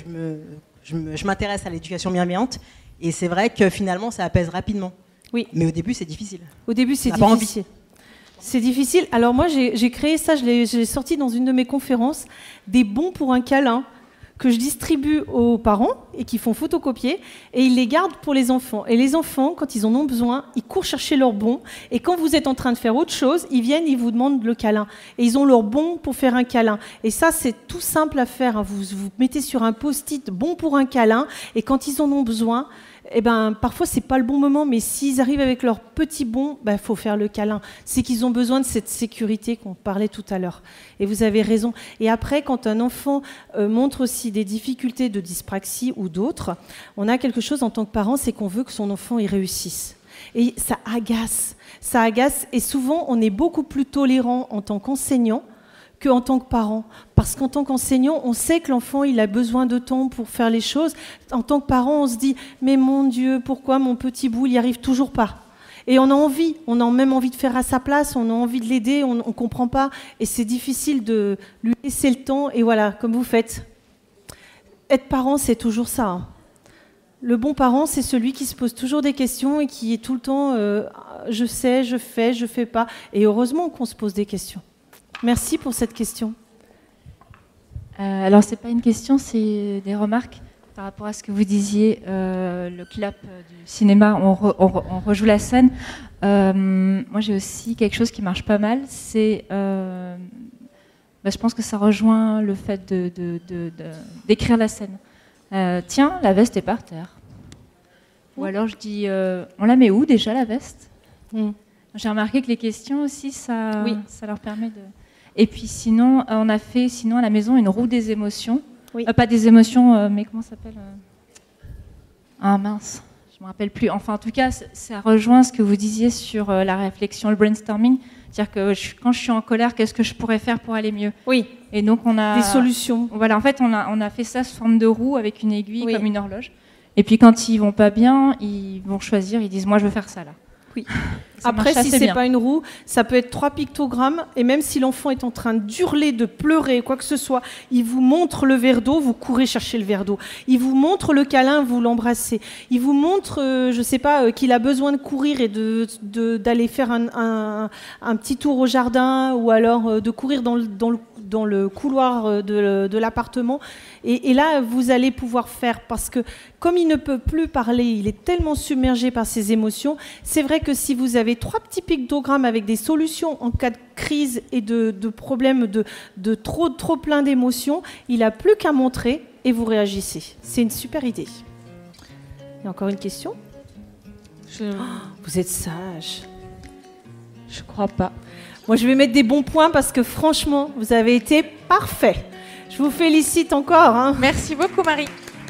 je m'intéresse à l'éducation bienveillante. Et c'est vrai que finalement, ça apaise rapidement. Oui. Mais au début, c'est difficile. Au début, c'est difficile. C'est difficile. Alors moi, j'ai créé ça, je l'ai sorti dans une de mes conférences, des bons pour un câlin que je distribue aux parents et qui font photocopier et ils les gardent pour les enfants. Et les enfants, quand ils en ont besoin, ils courent chercher leurs bons et quand vous êtes en train de faire autre chose, ils viennent, ils vous demandent le câlin. Et ils ont leur bon pour faire un câlin. Et ça, c'est tout simple à faire. Vous mettez sur un post-it bon pour un câlin et quand ils en ont besoin, parfois, ce n'est pas le bon moment, mais s'ils arrivent avec leur petit bon, faut faire le câlin. C'est qu'ils ont besoin de cette sécurité qu'on parlait tout à l'heure. Et vous avez raison. Et après, quand un enfant montre aussi des difficultés de dyspraxie ou d'autres, on a quelque chose en tant que parent, c'est qu'on veut que son enfant y réussisse. Et ça agace. Ça agace. Et souvent, on est beaucoup plus tolérant en tant qu'enseignant qu'en tant que parent. Parce qu'en tant qu'enseignant, on sait que l'enfant, il a besoin de temps pour faire les choses. En tant que parent, on se dit « Mais mon Dieu, pourquoi mon petit bout, il n'y arrive toujours pas ?» Et on a même envie de faire à sa place, on a envie de l'aider, on ne comprend pas. Et c'est difficile de lui laisser le temps. Et voilà, comme vous faites. Être parent, c'est toujours ça. Hein. Le bon parent, c'est celui qui se pose toujours des questions et qui est tout le temps je sais, je fais pas. Et heureusement qu'on se pose des questions. Merci pour cette question. Alors, ce n'est pas une question, c'est des remarques par rapport à ce que vous disiez. Le clap du cinéma, on rejoue la scène. Moi, j'ai aussi quelque chose qui marche pas mal. C'est, je pense que ça rejoint le fait d'écrire la scène. Tiens, la veste est par terre. Ou alors je dis, on la met où déjà, la veste ? J'ai remarqué que les questions aussi, ça leur permet de... Et puis sinon, on a fait à la maison une roue des émotions. Oui. Pas des émotions, mais comment ça s'appelle Ah mince, je ne me rappelle plus. Enfin, en tout cas, ça rejoint ce que vous disiez sur la réflexion, le brainstorming. C'est-à-dire que quand je suis en colère, qu'est-ce que je pourrais faire pour aller mieux ? Oui. Et donc on a des solutions. Voilà, en fait, on a fait ça sous forme de roue avec une aiguille comme une horloge. Et puis quand ils vont pas bien, ils vont choisir, ils disent moi je veux faire ça là. Oui. Ça Après, marche si assez c'est bien. pas une roue, ça peut être 3 pictogrammes. Et même si l'enfant est en train d'hurler, de pleurer, quoi que ce soit, il vous montre le verre d'eau, vous courez chercher le verre d'eau. Il vous montre le câlin, vous l'embrassez. Il vous montre, je sais pas, qu'il a besoin de courir et d'aller faire un petit tour au jardin, ou alors de courir dans le couloir de l'appartement. Et là, vous allez pouvoir faire, parce que comme il ne peut plus parler, il est tellement submergé par ses émotions. C'est vrai que si vous avez 3 petits pictogrammes avec des solutions en cas de crise et de problèmes de trop plein d'émotions, il n'a plus qu'à montrer et vous réagissez. C'est une super idée. Il y a encore une question ? Vous êtes sage. Je crois pas. Moi, je vais mettre des bons points parce que franchement, vous avez été parfait. Je vous félicite encore. Hein. Merci beaucoup, Marie.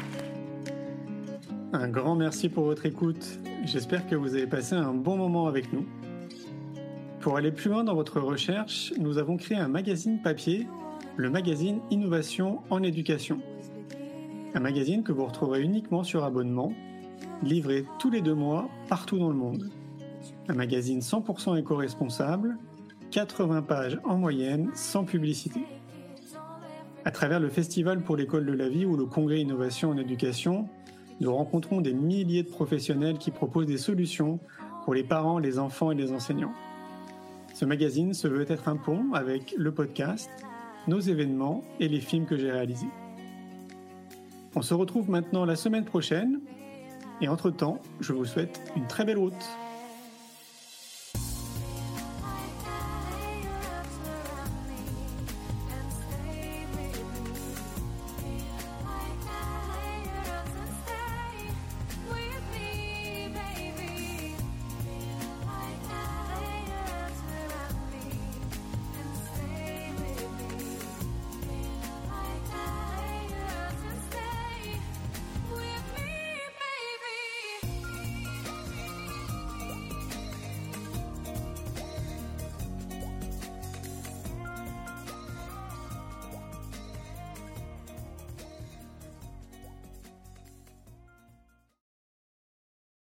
Un grand merci pour votre écoute. J'espère que vous avez passé un bon moment avec nous. Pour aller plus loin dans votre recherche, nous avons créé un magazine papier, le magazine Innovation en éducation. Un magazine que vous retrouverez uniquement sur abonnement, livré tous les 2 mois partout dans le monde. Un magazine 100% éco-responsable, 80 pages en moyenne, sans publicité. À travers le Festival pour l'école de la vie ou le Congrès Innovation en éducation, nous rencontrons des milliers de professionnels qui proposent des solutions pour les parents, les enfants et les enseignants. Ce magazine se veut être un pont avec le podcast, nos événements et les films que j'ai réalisés. On se retrouve maintenant la semaine prochaine et entre-temps, je vous souhaite une très belle route.